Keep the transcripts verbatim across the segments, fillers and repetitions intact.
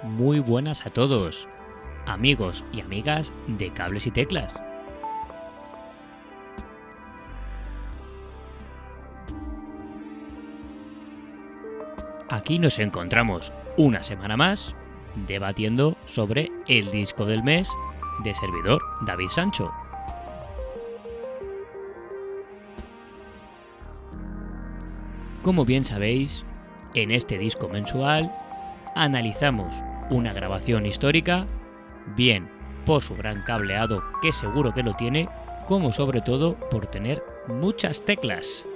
Muy buenas a todos, amigos y amigas de Cables y Teclas. Aquí nos encontramos una semana más debatiendo sobre el disco del mes de servidor David Sancho. Como bien sabéis, en este disco mensual analizamos una grabación histórica, bien por su gran cableado, que seguro que lo tiene, como sobre todo por tener muchas teclas.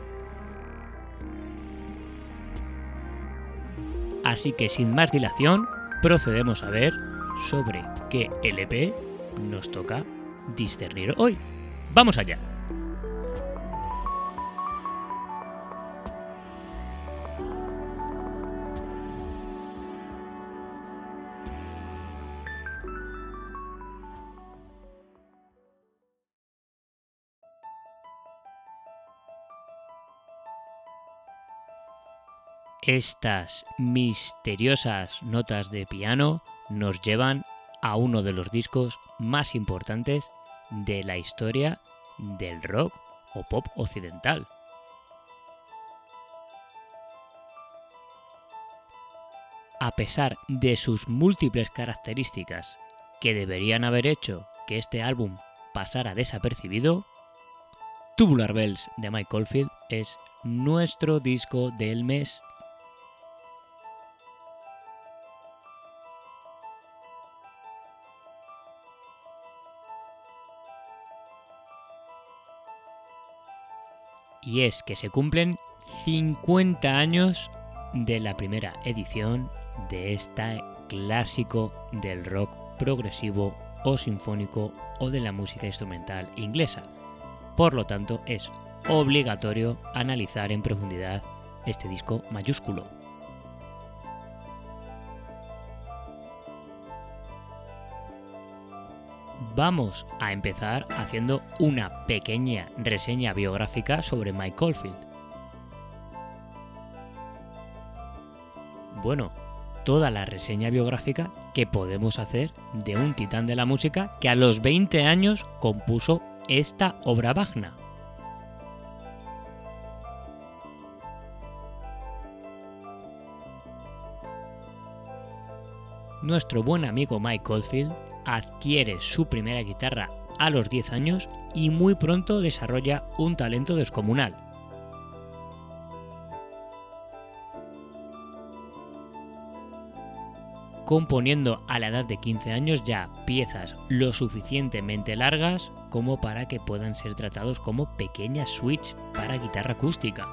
Así que sin más dilación, procedemos a ver sobre qué L P nos toca discernir hoy. ¡Vamos allá! Estas misteriosas notas de piano nos llevan a uno de los discos más importantes de la historia del rock o pop occidental. A pesar de sus múltiples características que deberían haber hecho que este álbum pasara desapercibido, Tubular Bells de Mike Oldfield es nuestro disco del mes. Y es que se cumplen cincuenta años de la primera edición de este clásico del rock progresivo o sinfónico o de la música instrumental inglesa. Por lo tanto, es obligatorio analizar en profundidad este disco mayúsculo. Vamos a empezar haciendo una pequeña reseña biográfica sobre Mike Oldfield. Bueno, toda la reseña biográfica que podemos hacer de un titán de la música que a los veinte años compuso esta obra magna. Nuestro buen amigo Mike Oldfield adquiere su primera guitarra a los diez años y muy pronto desarrolla un talento descomunal. Componiendo a la edad de quince años ya piezas lo suficientemente largas como para que puedan ser tratados como pequeñas suites para guitarra acústica.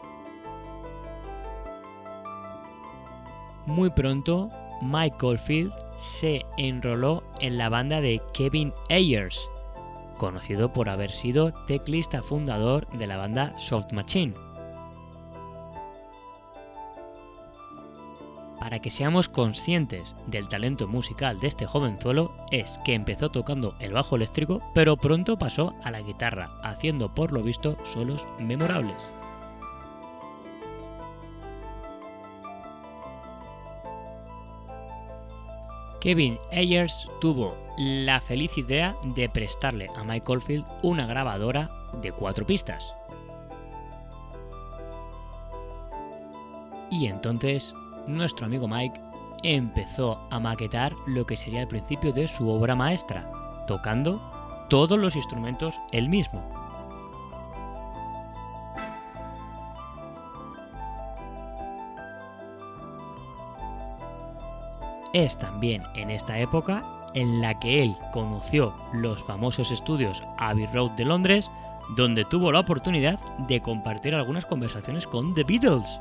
Muy pronto, Mike Oldfield se enroló en la banda de Kevin Ayers, conocido por haber sido teclista fundador de la banda Soft Machine. Para que seamos conscientes del talento musical de este jovenzuelo, es que empezó tocando el bajo eléctrico, pero pronto pasó a la guitarra, haciendo por lo visto solos memorables. Kevin Ayers tuvo la feliz idea de prestarle a Mike Oldfield una grabadora de cuatro pistas. Y entonces nuestro amigo Mike empezó a maquetar lo que sería el principio de su obra maestra, tocando todos los instrumentos él mismo. Es también en esta época en la que él conoció los famosos estudios Abbey Road de Londres, donde tuvo la oportunidad de compartir algunas conversaciones con The Beatles.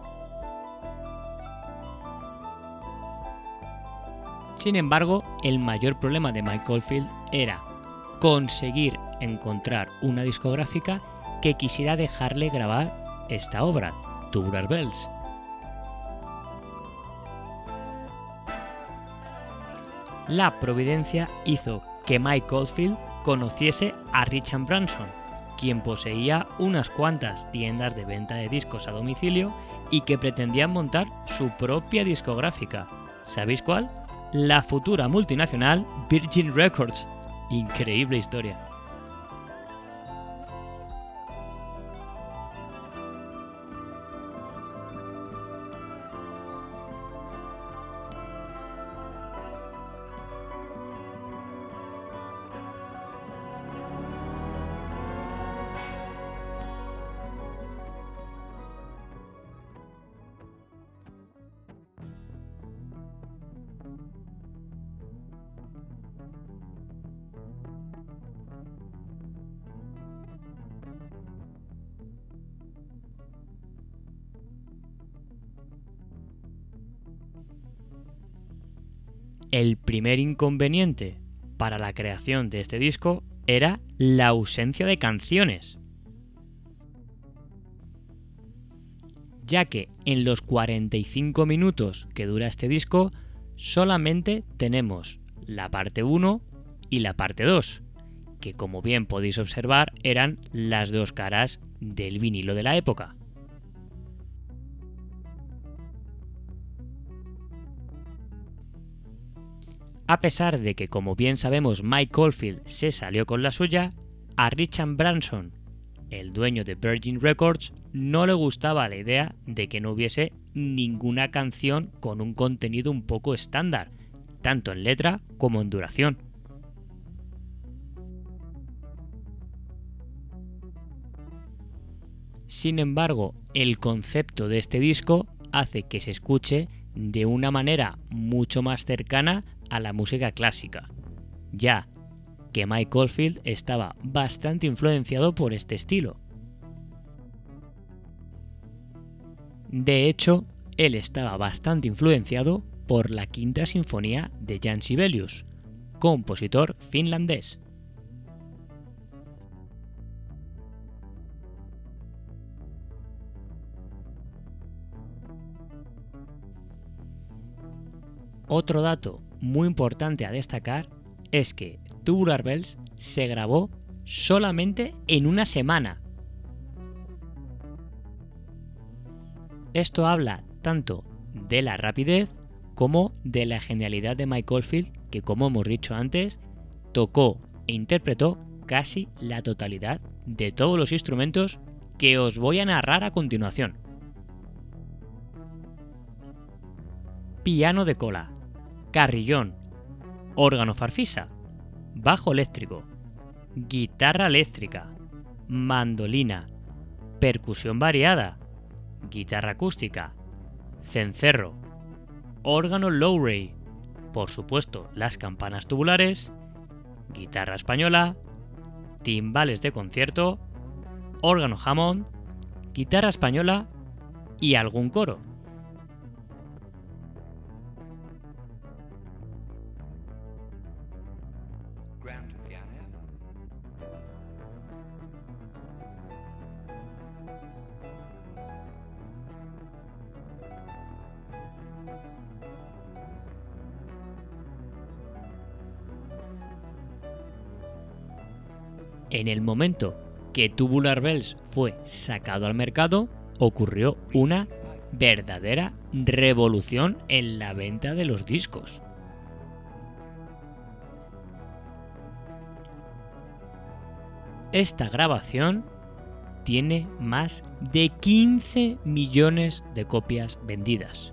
Sin embargo, el mayor problema de Mike Oldfield era conseguir encontrar una discográfica que quisiera dejarle grabar esta obra, Tubular Bells. La providencia hizo que Mike Oldfield conociese a Richard Branson, quien poseía unas cuantas tiendas de venta de discos a domicilio y que pretendían montar su propia discográfica, ¿Sabéis cuál? La futura multinacional Virgin Records. Increíble historia. El primer inconveniente para la creación de este disco era la ausencia de canciones, ya que en los cuarenta y cinco minutos que dura este disco solamente tenemos la parte uno y la parte dos, que como bien podéis observar eran las dos caras del vinilo de la época. A pesar de que, como bien sabemos, Mike Oldfield se salió con la suya, a Richard Branson, el dueño de Virgin Records, no le gustaba la idea de que no hubiese ninguna canción con un contenido un poco estándar, tanto en letra como en duración. Sin embargo, el concepto de este disco hace que se escuche de una manera mucho más cercana a la música clásica, ya que Mike Oldfield estaba bastante influenciado por este estilo. De hecho, él estaba bastante influenciado por la Quinta Sinfonía de Jan Sibelius, compositor finlandés. Otro dato muy importante a destacar es que Tubular Bells se grabó solamente en una semana. Esto habla tanto de la rapidez como de la genialidad de Mike Oldfield, que, como hemos dicho antes, tocó e interpretó casi la totalidad de todos los instrumentos que os voy a narrar a continuación. Piano de cola, carrillón, órgano farfisa, bajo eléctrico, guitarra eléctrica, mandolina, percusión variada, guitarra acústica, cencerro, órgano Lowrey, por supuesto las campanas tubulares, guitarra española, timbales de concierto, órgano Hammond, guitarra española y algún coro. En el momento que Tubular Bells fue sacado al mercado, ocurrió una verdadera revolución en la venta de los discos. Esta grabación tiene más de quince millones de copias vendidas.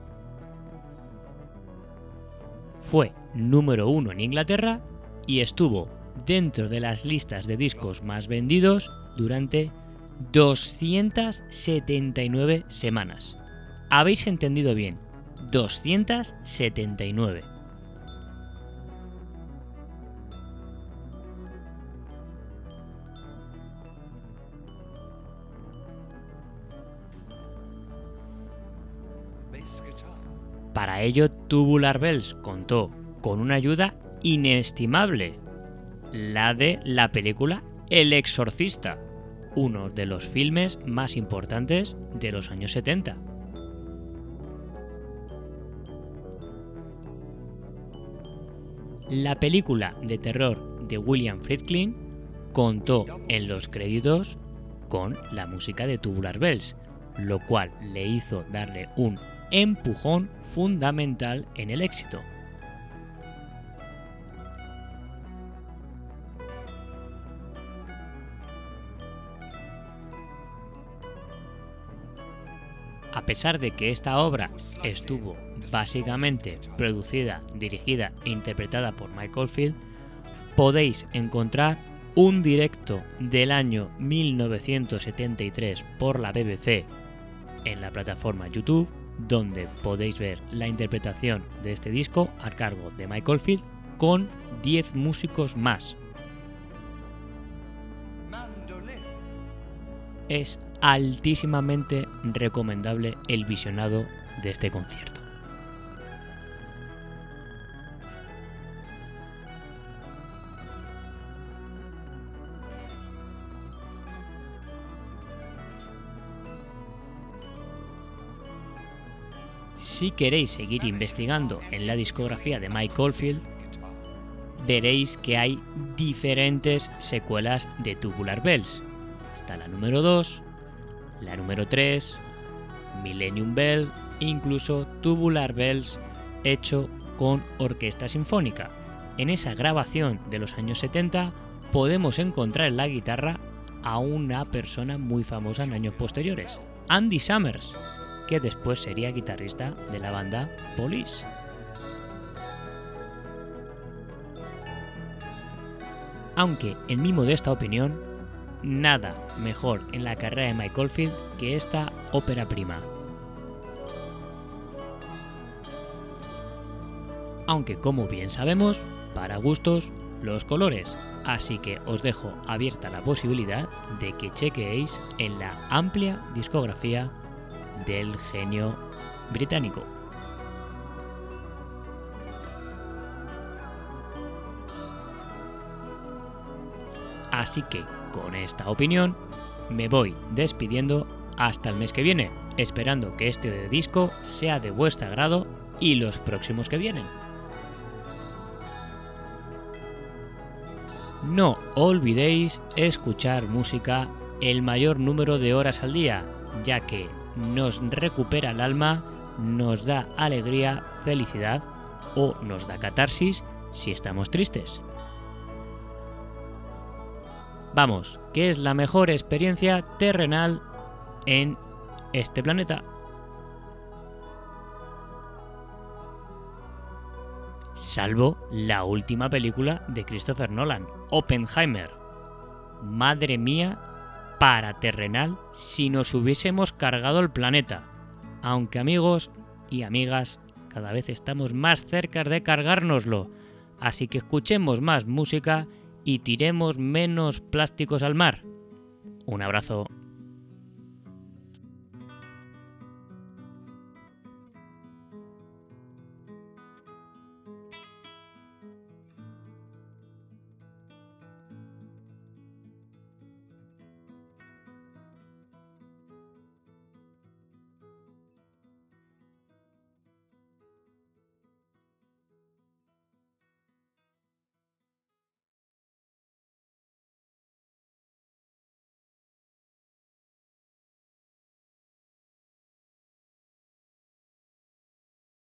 Fue número uno en Inglaterra y estuvo dentro de las listas de discos más vendidos durante doscientas setenta y nueve semanas. Habéis entendido bien, doscientas setenta y nueve. Para ello, Tubular Bells contó con una ayuda inestimable, la de la película El Exorcista, uno de los filmes más importantes de los años setenta. La película de terror de William Friedkin contó en los créditos con la música de Tubular Bells, lo cual le hizo darle un empujón fundamental en el éxito. A pesar de que esta obra estuvo básicamente producida, dirigida e interpretada por Mike Oldfield, podéis encontrar un directo del año mil novecientos setenta y tres por la B B C en la plataforma YouTube, donde podéis ver la interpretación de este disco a cargo de Mike Oldfield con diez músicos más. Es altísimamente recomendable el visionado de este concierto. Si queréis seguir investigando en la discografía de Mike Oldfield, veréis que hay diferentes secuelas de Tubular Bells. Está la número dos, la número tres, Millennium Bell, incluso Tubular Bells hecho con orquesta sinfónica. En esa grabación de los años setenta podemos encontrar en la guitarra a una persona muy famosa en años posteriores, Andy Summers, que después sería guitarrista de la banda Police. Aunque en mi modesta opinión, nada mejor en la carrera de Mike Oldfield que esta ópera prima. Aunque como bien sabemos, para gustos los colores, así que os dejo abierta la posibilidad de que chequeéis en la amplia discografía del genio británico. Así que con esta opinión me voy despidiendo hasta el mes que viene, esperando que este disco sea de vuestro agrado y los próximos que vienen. No olvidéis escuchar música el mayor número de horas al día, ya que nos recupera el alma, nos da alegría, felicidad o nos da catarsis si estamos tristes. Vamos, que es la mejor experiencia terrenal en este planeta. Salvo la última película de Christopher Nolan, Oppenheimer. Madre mía, para terrenal si nos hubiésemos cargado el planeta. Aunque amigos y amigas, cada vez estamos más cerca de cargárnoslo. Así que escuchemos más música y tiremos menos plásticos al mar. Un abrazo.